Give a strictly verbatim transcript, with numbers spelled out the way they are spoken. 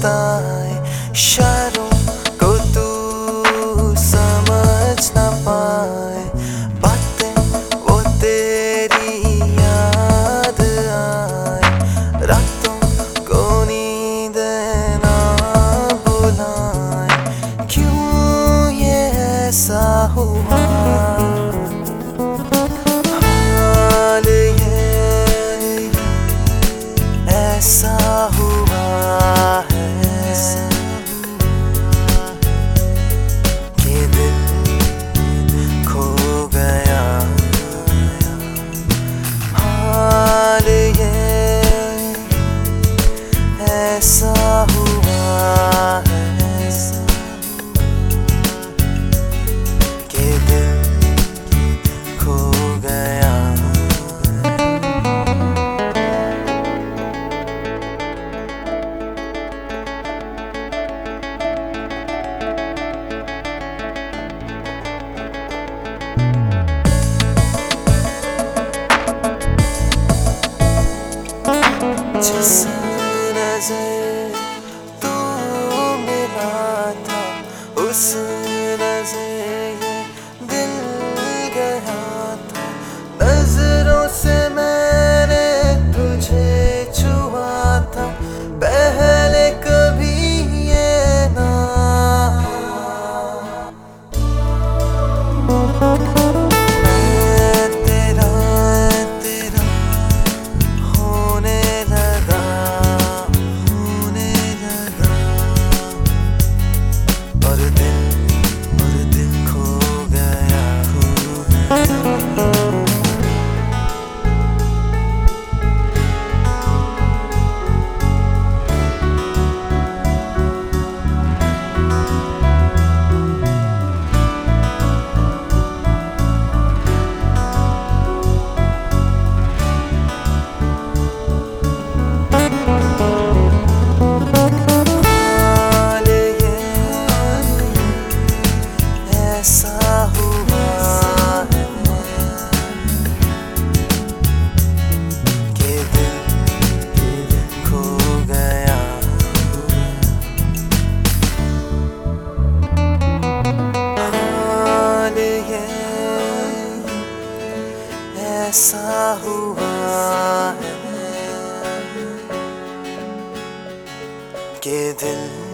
बताए इशारों को तू समझ ना पाए, बातें वो तेरी याद आए, रातों को नींद ना बुलाए, क्यों ये ऐसा हुआ। हाल ये ऐसा हुआ है कि दिल खो गया। हाल ये ऐसा हुआ है कि दिल खो गया। जिस नजर तू मिला था, उस नजर ये दिल गया था। नजरों से मैंने तुझे छुआ था, पहले कभी ये ना हुआ। मैं तेरा तेरा होने लगा, होने लगा, और दिल और दिल खो गया, खो गया। हाल ये ऐसा हुआ है कि दिल खो गया। हाल ये ऐसा हुआ है कि दिल